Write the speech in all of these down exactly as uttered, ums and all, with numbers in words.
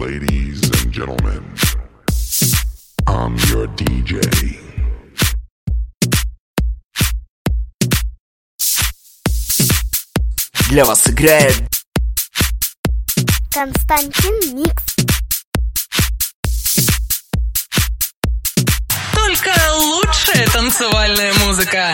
Ladies and gentlemen, I'm your ди джей. Для вас играет Константин Микс. Только лучшая танцевальная музыка.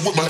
messing with my.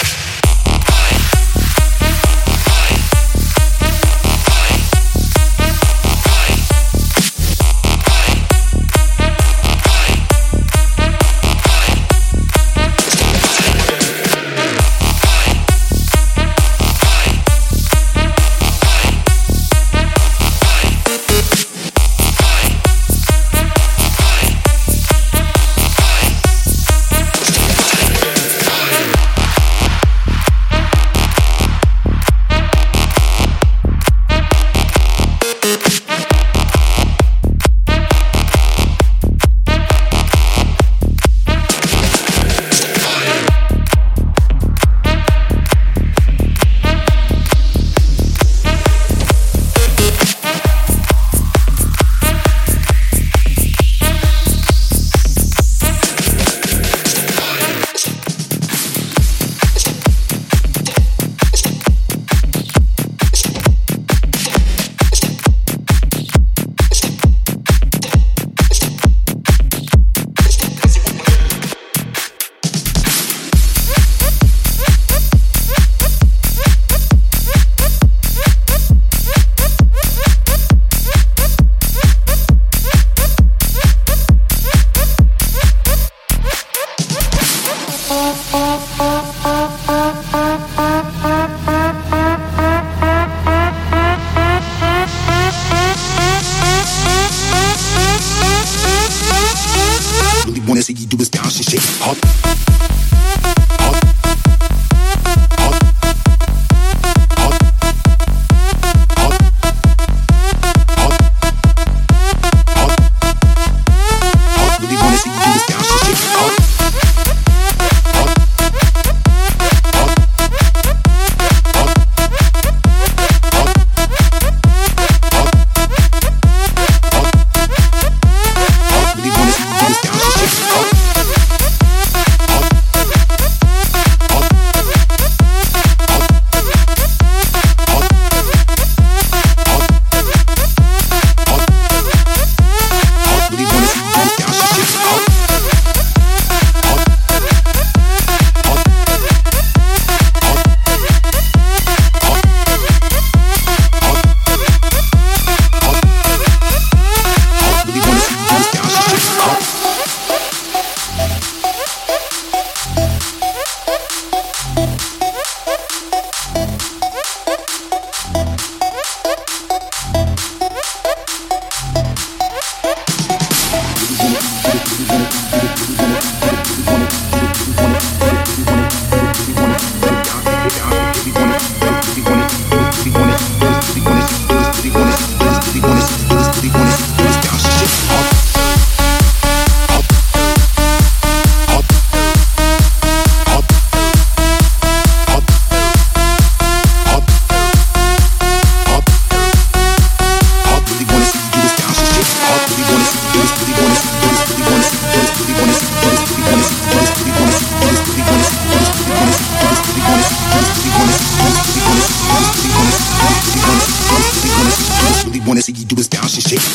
Wanna see you do this bounce and shake.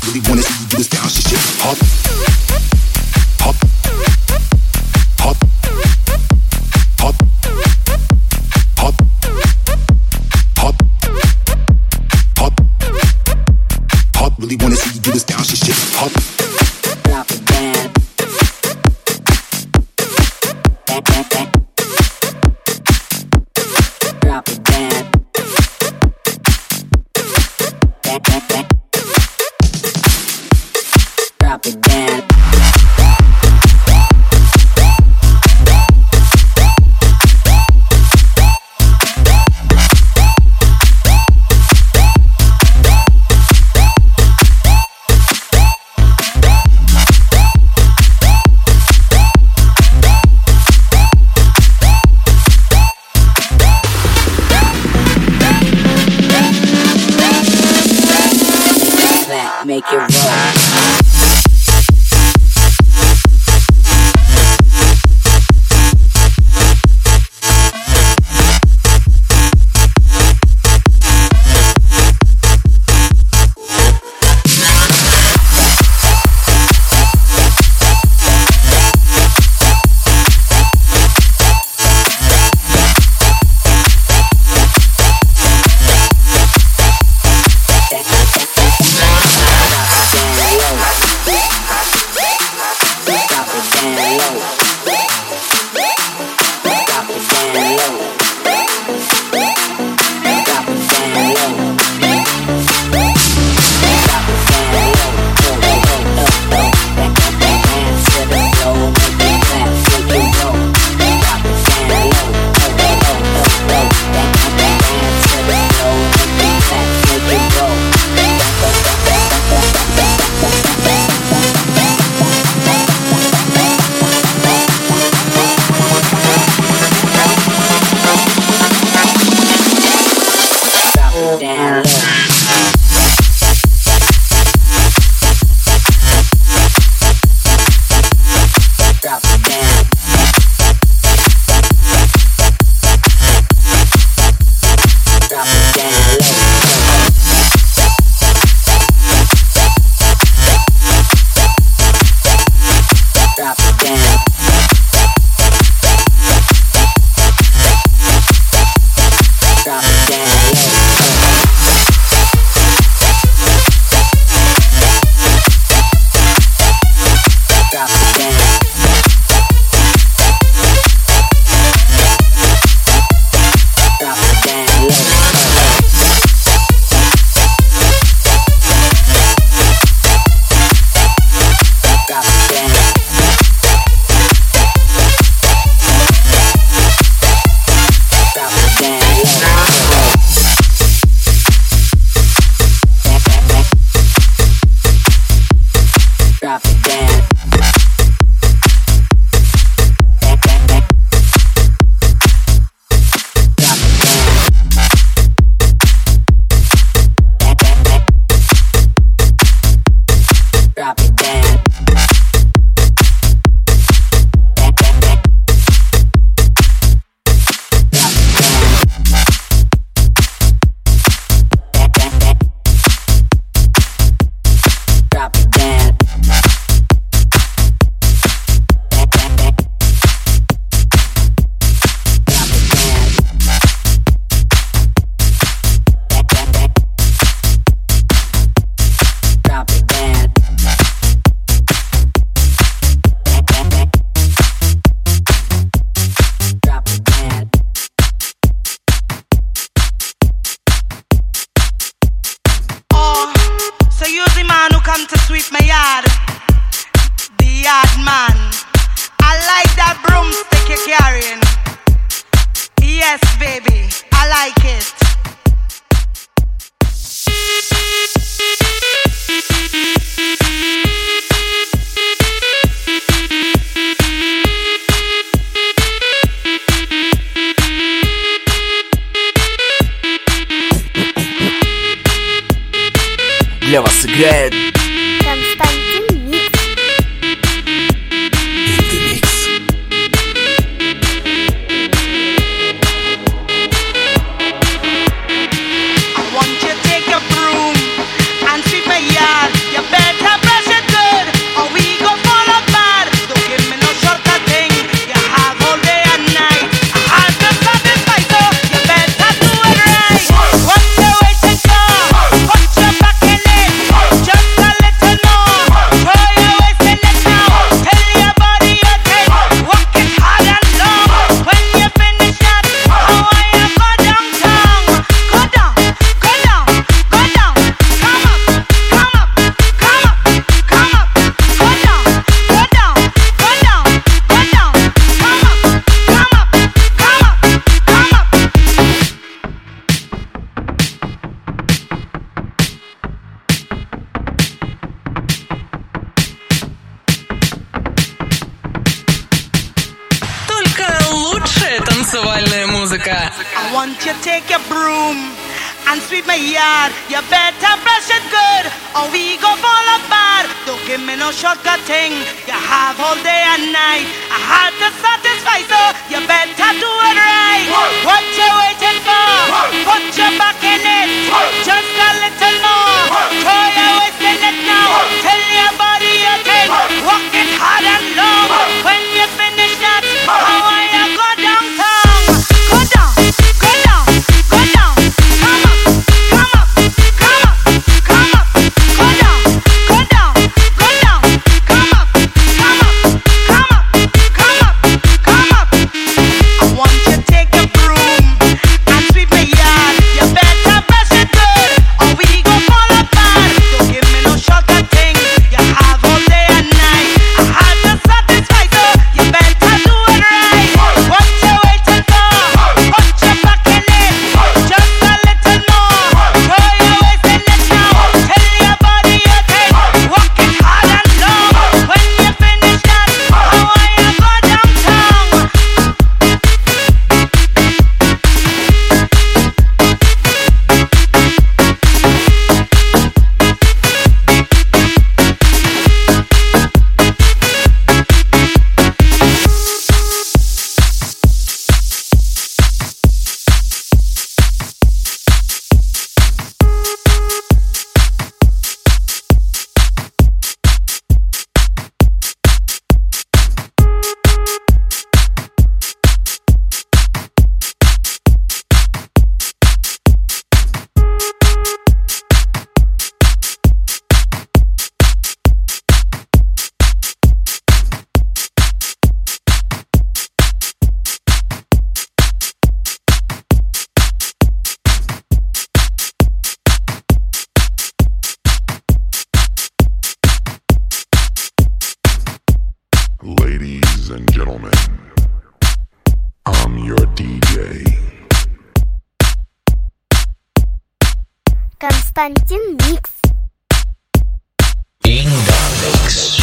really wanna see you do this bounce your shit. Hop, hop, hop, hop, hop, hop, hop, hop. Really wanna see you do this bounce your shit. Hop. Drop it down. Back, back, back. Drop it down. Back, back, back. Drop it down. Make it roll. Для вас играет Константин Микс. I want you to take your broom and sweep my yard. You better танцевальная музыка. I want you to take your broom and sweep my yard. You better brush it good or we go fall apart. Don't give me no shortcut thing. You have all day and night. I had to satisfy, so you better do it right. What you waiting for? Put your back in it. Just a little more. Throw your waist in it now. Tell your body you can walk it hard and long. When you finish that, I want you go downtown. Go down, go down, go down. Come up, come up, come up, come up. Go down, go down, go down. Come up, come up, come up, come up, come up. I want you to take a broom and sweep my yard. You better brush it good or we go fall apart. Don't give me no shortcut thing. You have all day and night. I had to satisfy, so you better do it right. What you waiting for? Put your back in it. Just a little more. Throw your waist in it now. Tell your body you can walk it hard and long. When you finish that, I want you go downtown. Ladies and gentlemen, I'm your D J. Константин Микс. In the mix.